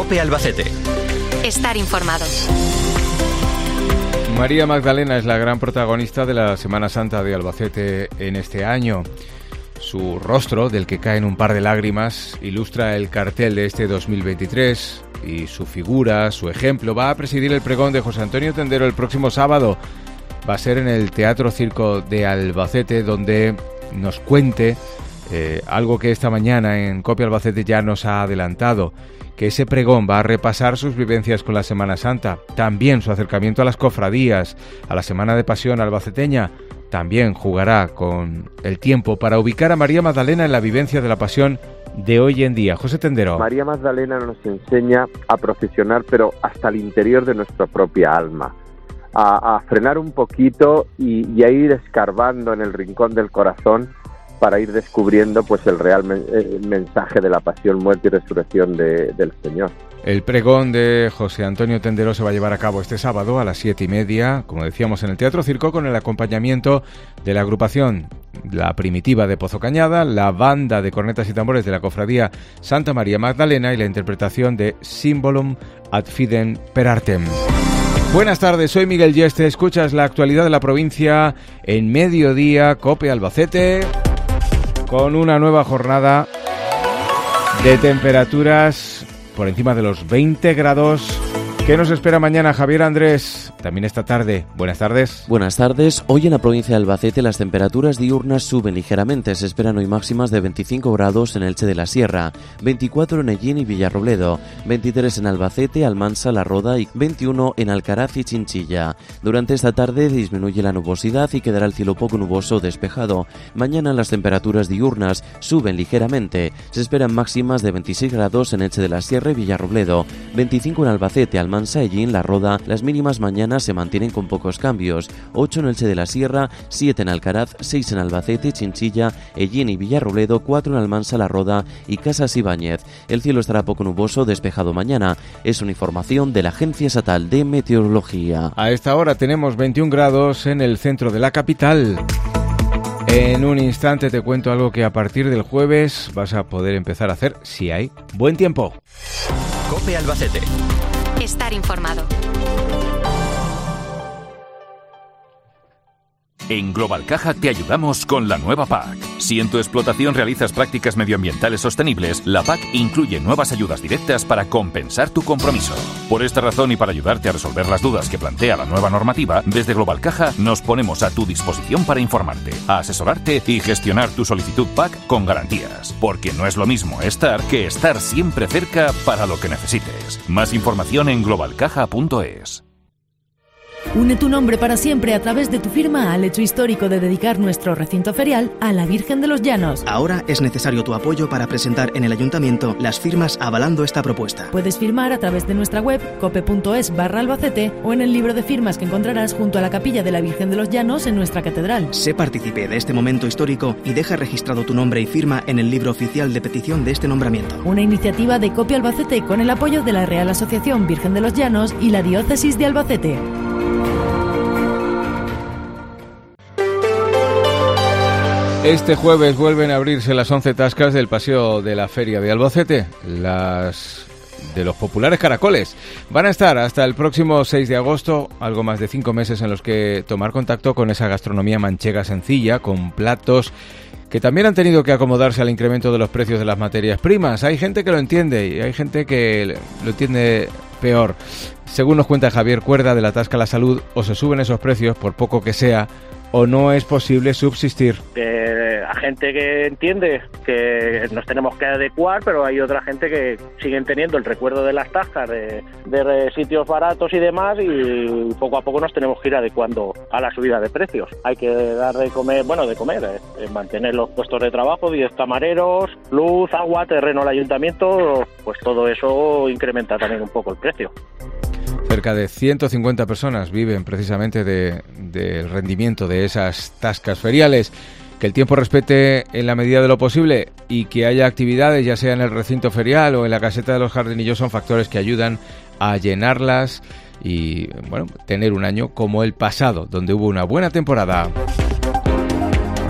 COPE Albacete. Estar informado. María Magdalena es la gran protagonista de la Semana Santa de Albacete en este año. Su rostro, del que caen un par de lágrimas, ilustra el cartel de este 2023 y su figura, su ejemplo, va a presidir el pregón de José Antonio Tendero el próximo sábado. Va a ser en el Teatro Circo de Albacete, donde nos cuente algo que esta mañana en COPE Albacete ya nos ha adelantado, que ese pregón va a repasar sus vivencias con la Semana Santa, también su acercamiento a las cofradías, a la Semana de Pasión albaceteña. También jugará con el tiempo para ubicar a María Magdalena en la vivencia de la Pasión de hoy en día. José Tendero. María Magdalena nos enseña a procesionar, pero hasta el interior de nuestra propia alma, a frenar un poquito y a ir escarbando en el rincón del corazón para ir descubriendo pues el real mensaje de la pasión, muerte y resurrección del Señor. El pregón de José Antonio Tendero se va a llevar a cabo este sábado a las 7:30, como decíamos, en el Teatro Circo, con el acompañamiento de la agrupación La Primitiva de Pozo Cañada, la banda de cornetas y tambores de la Cofradía Santa María Magdalena y la interpretación de Symbolum ad Fidem per Artem. Buenas tardes, soy Miguel Yeste, escuchas la actualidad de la provincia en Mediodía, COPE Albacete, con una nueva jornada de temperaturas por encima de los 20 grados. ¿Qué nos espera mañana, Javier Andrés? También esta tarde. Buenas tardes. Buenas tardes. Hoy en la provincia de Albacete las temperaturas diurnas suben ligeramente. Se esperan hoy máximas de 25 grados en Elche de la Sierra, 24 en Ellín y Villarrobledo, 23 en Albacete, Almansa, La Roda y 21 en Alcaraz y Chinchilla. Durante esta tarde disminuye la nubosidad y quedará el cielo poco nuboso o despejado. Mañana las temperaturas diurnas suben ligeramente. Se esperan máximas de 26 grados en Elche de la Sierra y Villarrobledo, 25 en Albacete, Almansa, Ellín, La Roda. Las mínimas mañana se mantienen con pocos cambios, 8 en Elche de la Sierra, 7 en Alcaraz, 6 en Albacete, Chinchilla, Ellín y Villarrobledo, 4 en Almansa, La Roda y Casas Ibáñez. El cielo estará poco nuboso, despejado mañana. Es una información de la Agencia Estatal de Meteorología. A esta hora tenemos 21 grados en el centro de la capital. En un instante te cuento algo que a partir del jueves vas a poder empezar a hacer si hay buen tiempo. COPE Albacete. Estar informado. En Global Caja te ayudamos con la nueva PAC. Si en tu explotación realizas prácticas medioambientales sostenibles, la PAC incluye nuevas ayudas directas para compensar tu compromiso. Por esta razón y para ayudarte a resolver las dudas que plantea la nueva normativa, desde Global Caja nos ponemos a tu disposición para informarte, asesorarte y gestionar tu solicitud PAC con garantías. Porque no es lo mismo estar que estar siempre cerca para lo que necesites. Más información en globalcaja.es. Une tu nombre para siempre a través de tu firma al hecho histórico de dedicar nuestro recinto ferial a la Virgen de los Llanos. Ahora es necesario tu apoyo para presentar en el Ayuntamiento las firmas avalando esta propuesta. Puedes firmar a través de nuestra web cope.es/Albacete o en el libro de firmas que encontrarás junto a la capilla de la Virgen de los Llanos en nuestra catedral. Sé partícipe de este momento histórico y deja registrado tu nombre y firma en el libro oficial de petición de este nombramiento. Una iniciativa de COPE Albacete con el apoyo de la Real Asociación Virgen de los Llanos y la Diócesis de Albacete. Este jueves vuelven a abrirse las 11 tascas del Paseo de la Feria de Albacete, las de los populares caracoles. Van a estar hasta el próximo 6 de agosto, algo más de 5 meses en los que tomar contacto con esa gastronomía manchega sencilla, con platos que también han tenido que acomodarse al incremento de los precios de las materias primas. Hay gente que lo entiende y hay gente que lo entiende peor. Según nos cuenta Javier Cuerda de la Tasca La Salud, o se suben esos precios, por poco que sea, o no es posible subsistir. A gente que entiende que nos tenemos que adecuar, pero hay otra gente que siguen teniendo el recuerdo de las tascas, de sitios baratos y demás, y poco a poco nos tenemos que ir adecuando a la subida de precios. Hay que dar de comer, mantener los puestos de trabajo, 10 camareros, luz, agua, terreno al ayuntamiento, pues todo eso incrementa también un poco el precio. Cerca de 150 personas viven precisamente del rendimiento de esas tascas feriales. Que el tiempo respete en la medida de lo posible y que haya actividades, ya sea en el recinto ferial o en la caseta de los jardinillos, son factores que ayudan a llenarlas y, tener un año como el pasado, donde hubo una buena temporada.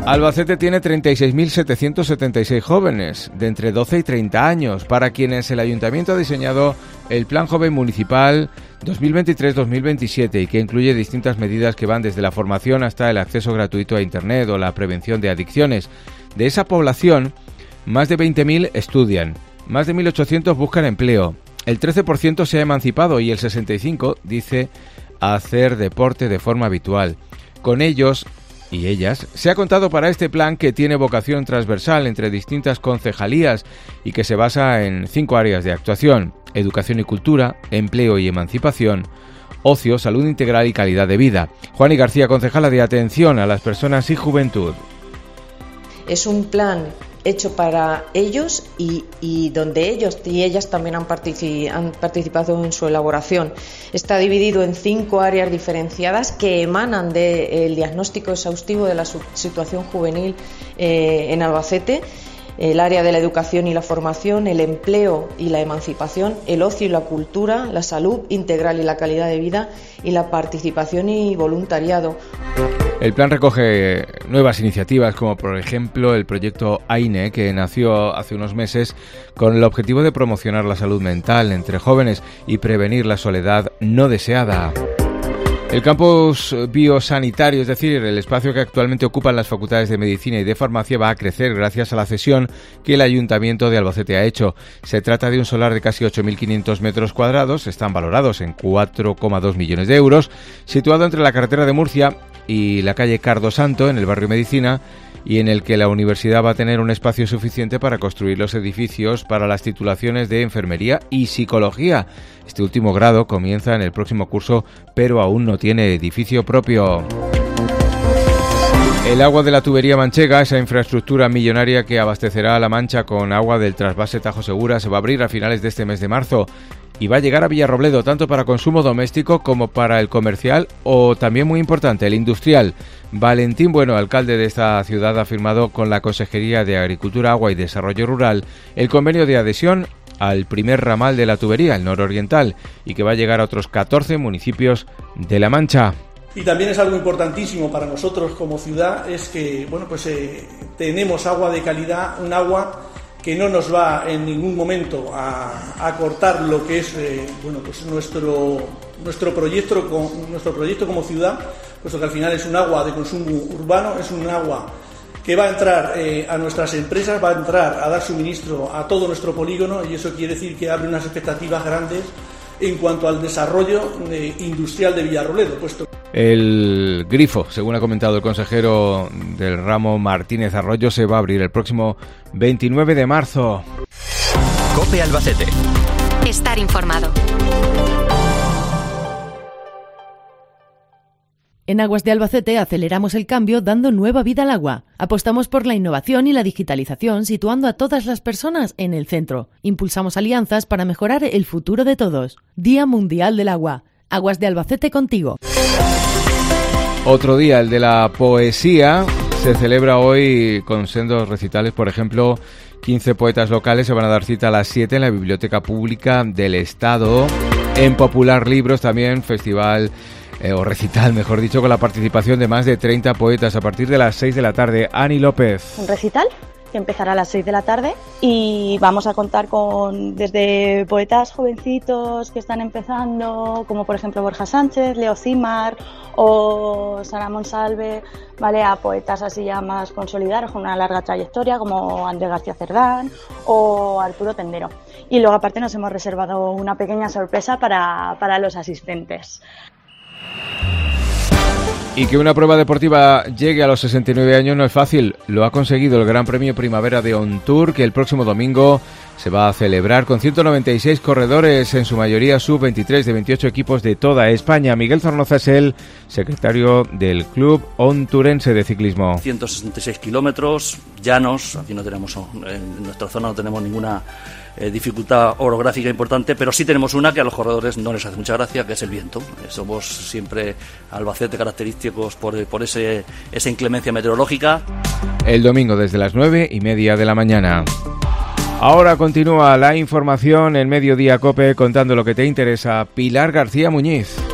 Albacete tiene 36.776 jóvenes de entre 12 y 30 años, para quienes el Ayuntamiento ha diseñado el Plan Joven Municipal 2023-2027 y que incluye distintas medidas que van desde la formación hasta el acceso gratuito a Internet o la prevención de adicciones. De esa población, más de 20.000 estudian, más de 1.800 buscan empleo, el 13% se ha emancipado y el 65% dice hacer deporte de forma habitual. Con ellos y ellas se ha contado para este plan, que tiene vocación transversal entre distintas concejalías y que se basa en 5 áreas de actuación: educación y cultura, empleo y emancipación, ocio, salud integral y calidad de vida. Juani García, concejala de Atención a las Personas y Juventud. Es un plan hecho para ellos y donde ellos y ellas también han participado en su elaboración. Está dividido en 5 áreas diferenciadas que emanan del diagnóstico exhaustivo de la situación juvenil en Albacete: el área de la educación y la formación, el empleo y la emancipación, el ocio y la cultura, la salud integral y la calidad de vida y la participación y voluntariado. El plan recoge nuevas iniciativas, como por ejemplo el proyecto AINE, que nació hace unos meses con el objetivo de promocionar la salud mental entre jóvenes y prevenir la soledad no deseada. El campus biosanitario, es decir, el espacio que actualmente ocupan las facultades de Medicina y de Farmacia, va a crecer gracias a la cesión que el Ayuntamiento de Albacete ha hecho. Se trata de un solar de casi 8.500 metros cuadrados, están valorados en 4,2 millones de euros, situado entre la carretera de Murcia y la calle Cardo Santo, en el barrio Medicina, y en el que la universidad va a tener un espacio suficiente para construir los edificios para las titulaciones de Enfermería y Psicología. Este último grado comienza en el próximo curso, pero aún no tiene edificio propio. El agua de la tubería manchega, esa infraestructura millonaria que abastecerá a La Mancha con agua del trasvase Tajo Segura, se va a abrir a finales de este mes de marzo. Y va a llegar a Villarrobledo tanto para consumo doméstico como para el comercial, o también muy importante, el industrial. Valentín Bueno, alcalde de esta ciudad, ha firmado con la Consejería de Agricultura, Agua y Desarrollo Rural el convenio de adhesión al primer ramal de la tubería, el nororiental, y que va a llegar a otros 14 municipios de La Mancha. Y también es algo importantísimo para nosotros como ciudad, es que tenemos agua de calidad, un agua que no nos va en ningún momento a cortar lo que es nuestro proyecto como ciudad, puesto que al final es un agua de consumo urbano, es un agua que va a entrar a nuestras empresas, va a entrar a dar suministro a todo nuestro polígono, y eso quiere decir que abre unas expectativas grandes en cuanto al desarrollo industrial de Villarrobledo, puesto. El grifo, según ha comentado el consejero del ramo Martínez Arroyo, se va a abrir el próximo 29 de marzo. COPE Albacete. Estar informado. En Aguas de Albacete aceleramos el cambio dando nueva vida al agua. Apostamos por la innovación y la digitalización, situando a todas las personas en el centro. Impulsamos alianzas para mejorar el futuro de todos. Día Mundial del Agua. Aguas de Albacete contigo. Otro día, el de la poesía, se celebra hoy con sendos recitales. Por ejemplo, 15 poetas locales se van a dar cita a las 7 en la Biblioteca Pública del Estado. En Popular Libros también, festival o recital, mejor dicho, con la participación de más de 30 poetas a partir de las 6 de la tarde. Ani López. Un recital que empezará a las 6 de la tarde y vamos a contar con desde poetas jovencitos que están empezando, como por ejemplo Borja Sánchez, Leo Cimar o Sara Monsalve, ¿vale?, a poetas así ya más consolidados con una larga trayectoria como Andrés García Cerdán o Arturo Tendero. Y luego aparte nos hemos reservado una pequeña sorpresa para los asistentes. Y que una prueba deportiva llegue a los 69 años no es fácil. Lo ha conseguido el Gran Premio Primavera de On Tour, que el próximo domingo se va a celebrar con 196 corredores, en su mayoría sub-23 de 28 equipos de toda España. Miguel Zornoza es el secretario del Club Onturense de Ciclismo. 166 kilómetros, llanos, aquí no tenemos, en nuestra zona no tenemos ninguna dificultad orográfica importante, pero sí tenemos una que a los corredores no les hace mucha gracia, que es el viento. Somos siempre Albacete característicos por esa inclemencia meteorológica. El domingo desde las 9:30 de la mañana. Ahora continúa la información en Mediodía COPE, contando lo que te interesa. Pilar García Muñiz.